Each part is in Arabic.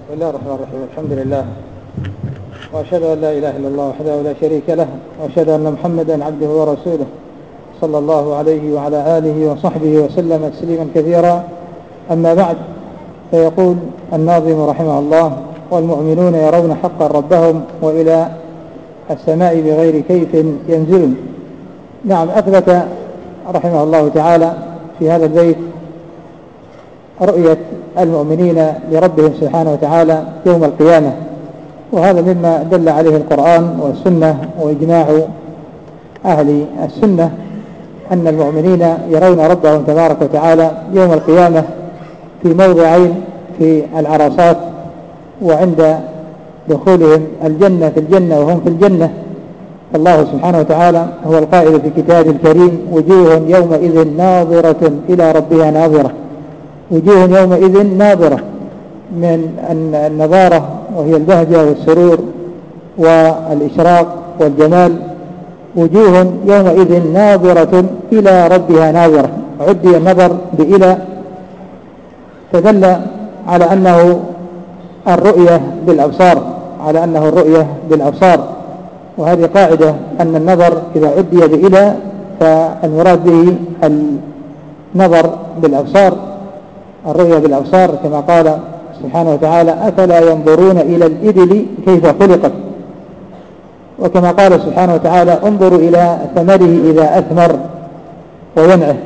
بسم الله الرحمن الرحيم. الحمد لله، وأشهد أن لا إله إلا الله وحده لا شريك له، وأشهد أن محمدا عبده ورسوله صلى الله عليه وعلى آله وصحبه وسلم تسليما كثيرا. أما بعد، فيقول الناظم رحمه الله: والمؤمنون يرون حقا ربهم وإلى السماء بغير كيف ينزلون. نعم، أثبت رحمه الله تعالى في هذا البيت رؤية المؤمنين لربهم سبحانه وتعالى يوم القيامة، وهذا مما دل عليه القرآن والسنة وإجماع أهل السنة، أن المؤمنين يرون ربهم تبارك وتعالى يوم القيامة في موضعين: في العرصات، وعند دخولهم الجنة في الجنة وهم في الجنة. الله سبحانه وتعالى هو القائل في كتابه الكريم: وجوه يومئذ ناظرة إلى ربها ناظرة. وجوه يومئذ ناظرة، من النظارة وهي البهجة والسرور والإشراق والجمال. وجوه يومئذ ناظرة إلى ربها ناظرة، عدي النظر بإلى، فدل على أنه الرؤية بالأبصار، على أنه الرؤية بالأبصار. وهذه قاعدة، أن النظر إذا عدي بإلى فالمراد به النظر بالأبصار، الرؤية بالأبصار، كما قال سبحانه وتعالى: أفلا ينظرون إلى الإبل كيف خلقت. وكما قال سبحانه وتعالى: انظروا إلى ثمره إذا أثمر وينعه.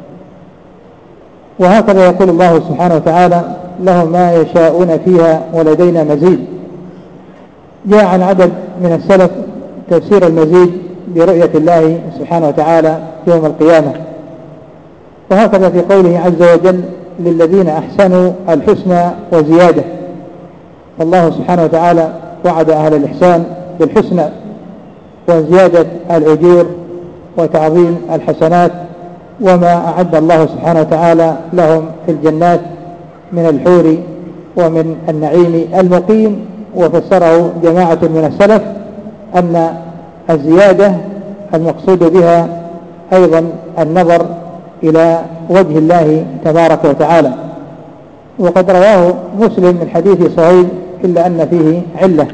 وهكذا يقول الله سبحانه وتعالى: لهم ما يشاءون فيها ولدينا مزيد. جاء عن عدد من السلف تفسير المزيد برؤية الله سبحانه وتعالى يوم القيامة. وهكذا في قوله عز وجل: للذين أحسنوا الحسنى وزيادة. الله سبحانه وتعالى وعد أهل الإحسان بالحسنى وزيادة الأجور وتعظيم الحسنات، وما أعد الله سبحانه وتعالى لهم في الجنات من الحور ومن النعيم المقيم. وفسره جماعة من السلف أن الزيادة المقصود بها أيضا النظر إلى وجه الله تبارك وتعالى. وقد رواه مسلم من حديث صهيب، إلا أن فيه علة.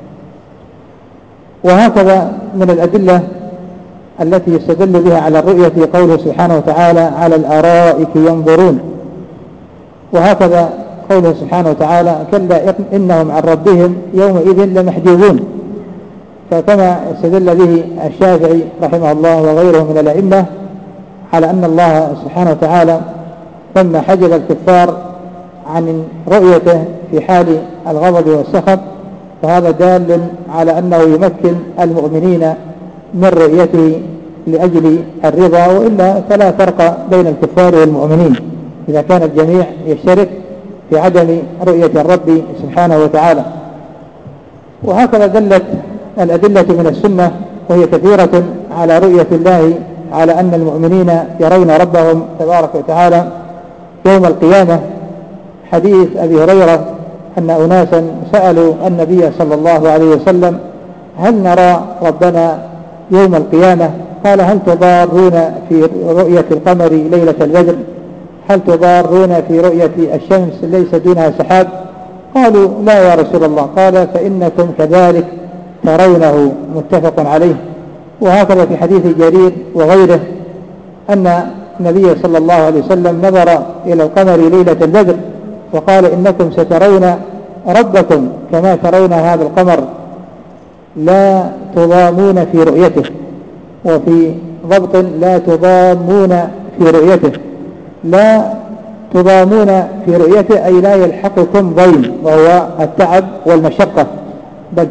وهكذا من الأدلة التي يستدل بها على الرؤية قوله سبحانه وتعالى: على الأرائك ينظرون. وهكذا قوله سبحانه وتعالى: كلا إنهم عن ربهم يومئذ لمحجوبون. فكما استدل به الشافعي رحمه الله وغيره من الأئمة على أن الله سبحانه وتعالى لما حجب الكفار عن رؤيته في حال الغضب والسخط، فهذا دال على أنه يمكن المؤمنين من رؤيته لأجل الرضا، وإلا فلا فرق بين الكفار والمؤمنين إذا كان الجميع يشترك في عدم رؤية الرب سبحانه وتعالى. وهكذا دلت الأدلة من السنة وهي كثيرة على رؤية الله، على أن المؤمنين يرون ربهم تبارك وتعالى يوم القيامة. حديث أبي هريرة أن أناسا سألوا النبي صلى الله عليه وسلم: هل نرى ربنا يوم القيامة؟ قال: هل تضارون في رؤية القمر ليلة البدر؟ هل تضارون في رؤية الشمس ليس دونها سحاب؟ قالوا: لا يا رسول الله. قال: فإنكم كذلك ترونه. متفق عليه. وهكذا في حديث جرير وغيره أن النبي صلى الله عليه وسلم نظر إلى القمر ليلة البدر وقال: إنكم سترون ربكم كما ترون هذا القمر، لا تضامون في رؤيته. وفي ضبط: لا تضامون في رؤيته. لا تضامون في رؤيته أي لا يلحقكم ضيم، وهو التعب والمشقة، بل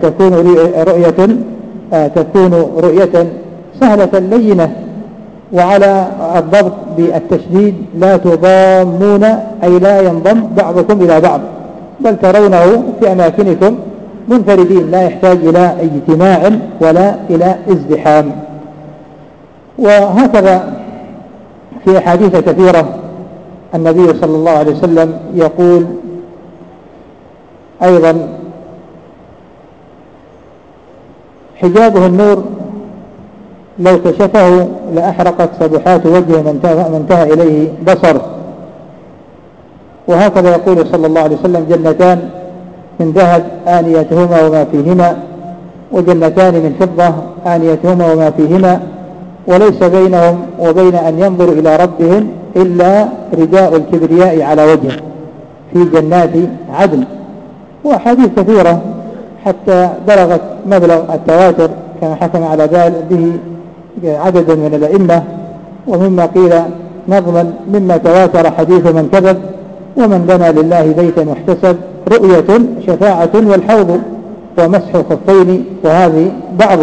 تكون رؤية سهلة لينة. وعلى الضبط بالتشديد: لا تضامون أي لا ينضم بعضكم إلى بعض، بل ترونه في أماكنكم منفردين، لا يحتاج إلى اجتماع ولا إلى ازدحام. وهكذا في أحاديث كثيرة النبي صلى الله عليه وسلم يقول أيضا: حجابه النور، لو كشفه لأحرقت سبحات وجهه من انتهى إليه بصر. وهكذا يقول صلى الله عليه وسلم: جنتان من ذهب آنيتهما وما فيهما، وجنتان من فضة آنيتهما وما فيهما، وليس بينهم وبين أن ينظروا إلى ربهم إلا رداء الكبرياء على وجهه في جنات عدن. وأحاديث كثيرة حتى بلغت مبلغ التواتر كما حكم على ذلك به عدد من الأئمة، ومما قيل نظما مما تواتر حديث من كذب ومن بنى لله بيتا واحتسب، رؤية شفاعة والحوض ومسح الخفين، وهذه بعض.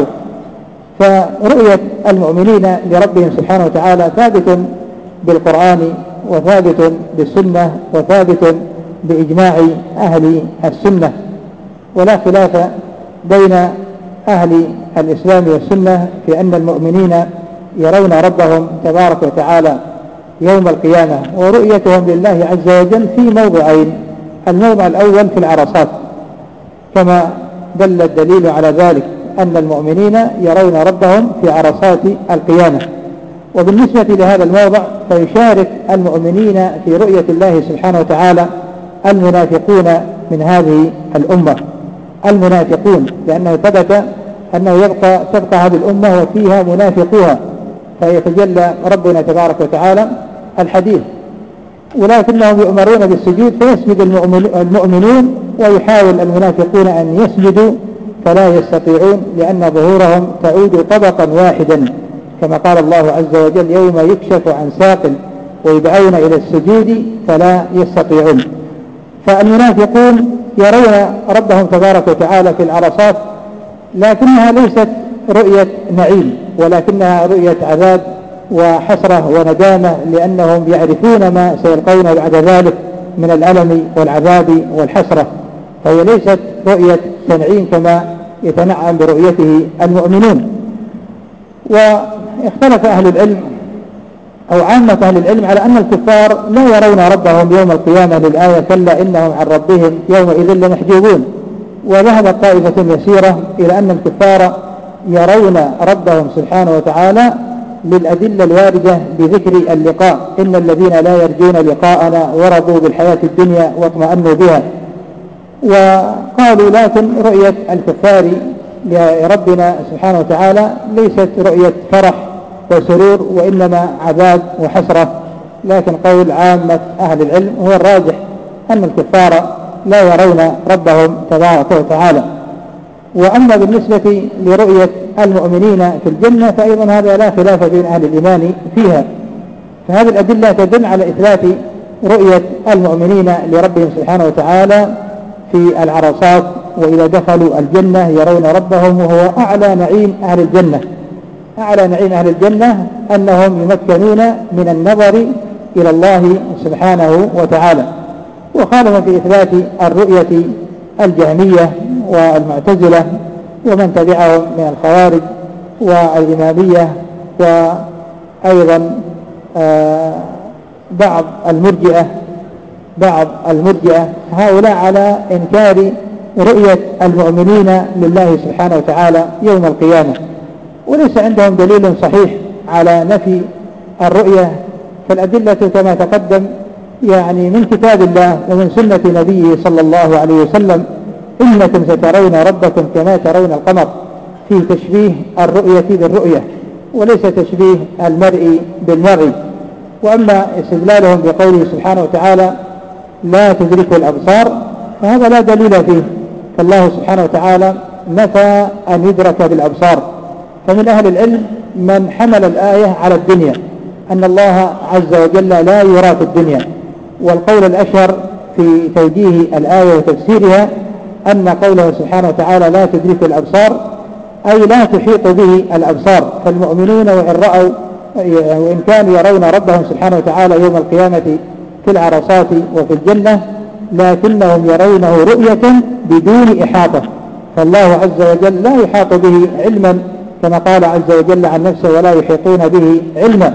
فرؤية المؤمنين لربهم سبحانه وتعالى ثابت بالقرآن وثابت بالسنة وثابت بإجماع أهل السنة، ولا خلاف بين أهل الإسلام والسنة في أن المؤمنين يرون ربهم تبارك وتعالى يوم القيامة، ورؤيتهم لله عز وجل في موضعين: الموضع الأول في العرصات كما دل الدليل على ذلك أن المؤمنين يرون ربهم في عرصات القيامة. وبالنسبة لهذا الموضع فيشارك المؤمنين في رؤية الله سبحانه وتعالى المنافقون من هذه الأمة، المنافقون، لأنه ثبت أنه تبقى هذه الأمة وفيها منافقوها، فيتجلى ربنا تبارك وتعالى الحديث، ولكنهم يؤمرون بالسجود فيسجد المؤمنون، ويحاول المنافقون أن يسجدوا فلا يستطيعون، لأن ظهورهم تعود طبقا واحدا، كما قال الله عز وجل: يوم يكشف عن ساق ويدعون إلى السجود فلا يستطيعون. فالمنافقون يرون ربهم تبارك وتعالى في العرصات، لكنها ليست رؤية نعيم، ولكنها رؤية عذاب وحسرة وندامة، لأنهم يعرفون ما سيلقون بعد ذلك من الألم والعذاب والحسرة، فهي ليست رؤية تنعيم كما يتنعم برؤيته المؤمنون. واختلف أهل العلم أو عامة أهل العلم على أن الكفار لا يرون ربهم يوم القيامة للآية: كلا إنهم عن ربهم يومئذ لمحجوبون. وذهبت طائفة يسيرة إلى أن الكفار يرون ربهم سبحانه وتعالى للأدلة الواردة بذكر اللقاء: إن الذين لا يرجون لقاءنا ورضوا بالحياة الدنيا واطمأنوا بها. وقالوا لكن رؤية الكفار لربنا سبحانه وتعالى ليست رؤية فرح وسرور، وإنما عذاب وحسرة. لكن قول عامة أهل العلم هو الراجح، أن الكفار لا يرون ربهم تبارك وتعالى. وأما بالنسبة لرؤية المؤمنين في الجنة فأيضا هذا لا خلاف بين أهل الإيمان فيها، فهذه الأدلة تدل على إثبات رؤية المؤمنين لربهم سبحانه وتعالى في العرصات، وإذا دخلوا الجنة يرون ربهم، وهو أعلى نعيم أهل الجنة. أعلى نعيم أهل الجنة أنهم يمكنون من النظر إلى الله سبحانه وتعالى. وخالف في إثبات الرؤية الجهمية والمعتزلة ومن تبعهم من الخوارج والإمامية، وأيضا بعض المرجئة هؤلاء على إنكار رؤية المؤمنين لله سبحانه وتعالى يوم القيامة، وليس عندهم دليل صحيح على نفي الرؤية. فالأدلة كما تقدم يعني من كتاب الله ومن سنة نبيه صلى الله عليه وسلم: إنكم سترون ربكم كما ترون القمر، في تشبيه الرؤية بالرؤية وليس تشبيه المرء بالمرء. وأما استدلالهم بقوله سبحانه وتعالى: لا تدركه الأبصار، فهذا لا دليل فيه، فالله سبحانه وتعالى نفى أن يدرك بالأبصار. فمن أهل العلم من حمل الآية على الدنيا، أن الله عز وجل لا يرى في الدنيا. والقول الأشهر في توجيه الآية وتفسيرها أن قوله سبحانه وتعالى لا تدرك الأبصار أي لا تحيط به الأبصار، فالمؤمنون وإن كانوا يرون ربهم سبحانه وتعالى يوم القيامة في العرصات وفي الجنة، لكنهم يرونه رؤية بدون إحاطة، فالله عز وجل لا يحاط به علما كما قال عز وجل عن نفسه: ولا يحيطون به علما.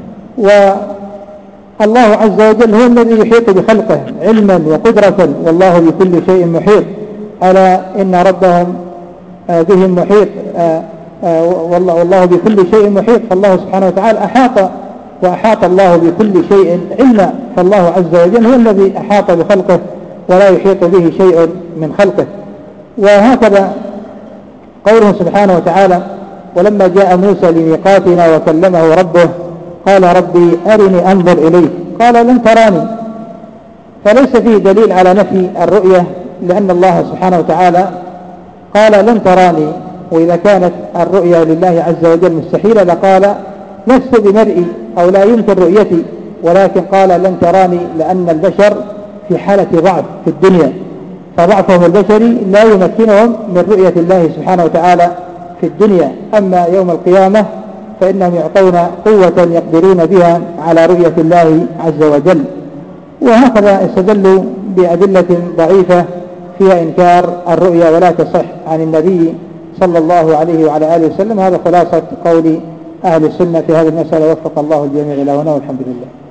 والله عز وجل هو الذي يحيط بخلقه علما وقدرة، والله بكل شيء محيط. ألا إن ربهم بهم محيط، والله بكل شيء محيط، فالله سبحانه وتعالى وأحاط الله بكل شيء علما، فالله عز وجل هو الذي أحاط بخلقه ولا يحيط به شيء من خلقه. وهكذا قوله سبحانه وتعالى: ولما جاء موسى لميقاتنا وكلمه ربه قال ربي أرني أنظر إليك قال لن تراني. فليس فيه دليل على نفي الرؤية، لأن الله سبحانه وتعالى قال لن تراني، وإذا كانت الرؤية لله عز وجل مستحيلة لقال لست بمرئي أو لا يمكن رؤيتي، ولكن قال لن تراني لأن البشر في حالة ضعف في الدنيا، فضعفهم البشري لا يمكنهم من رؤية الله سبحانه وتعالى في الدنيا. أما يوم القيامة فإنهم يعطون قوة يقدرون بها على رؤية الله عز وجل. وهكذا استدلوا بأدلة ضعيفة فيها إنكار الرؤيا ولا تصح عن النبي صلى الله عليه وعلى آله وسلم. هذا خلاصة قول أهل السنة في هذه المسألة، وفق الله الجميع إلى هنا والحمد لله.